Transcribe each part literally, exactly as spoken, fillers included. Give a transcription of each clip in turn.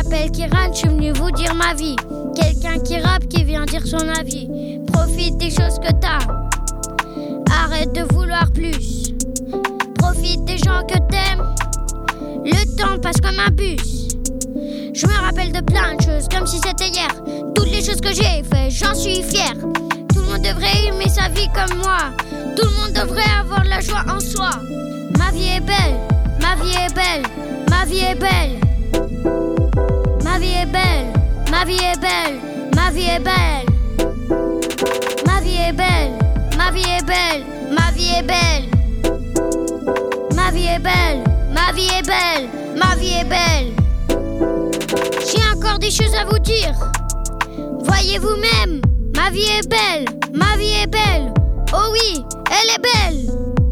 m'appelle Kiran, je suis venu vous dire ma vie. Quelqu'un qui rappe, qui vient dire son avis. Profite des choses que t'as, arrête de vouloir plus. Profite des gens que t'aimes, le temps passe comme un bus. Je me rappelle de plein de choses comme si c'était hier. Toutes les choses que j'ai fait, j'en suis fier. Tout le monde devrait aimer sa vie comme moi. Tout le monde devrait avoir de la joie en soi. Ma vie est belle, ma vie est belle, ma vie est belle. Ma vie est belle, ma vie est belle, ma vie est belle. Ma vie est belle, ma vie est belle, ma vie est belle. Ma vie est belle, ma vie est belle, ma vie est belle. J'ai encore des choses à vous dire. Voyez vous-même, ma vie est belle, ma vie est belle. Oh oui, elle est belle.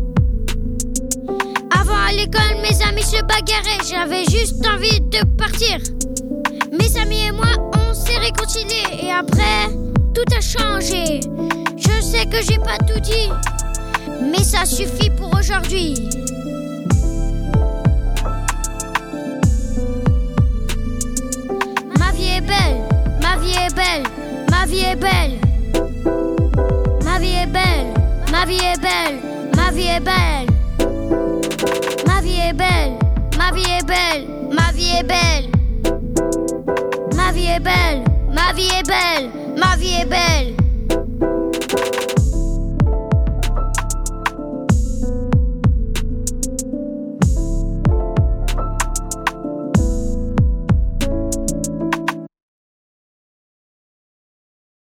Avant à l'école, mes amis se bagarraient. J'avais juste envie de partir. Mes amis et moi, on s'est réconciliés. Et après, tout a changé. Je sais que j'ai pas tout dit, mais ça suffit pour aujourd'hui. Ma vie est belle, ma vie est belle, ma vie est belle. Ma vie est belle, ma vie est belle, ma vie est belle. Ma vie est belle, ma vie est belle, ma vie est belle. Ma vie est belle, ma vie est belle, ma vie est belle.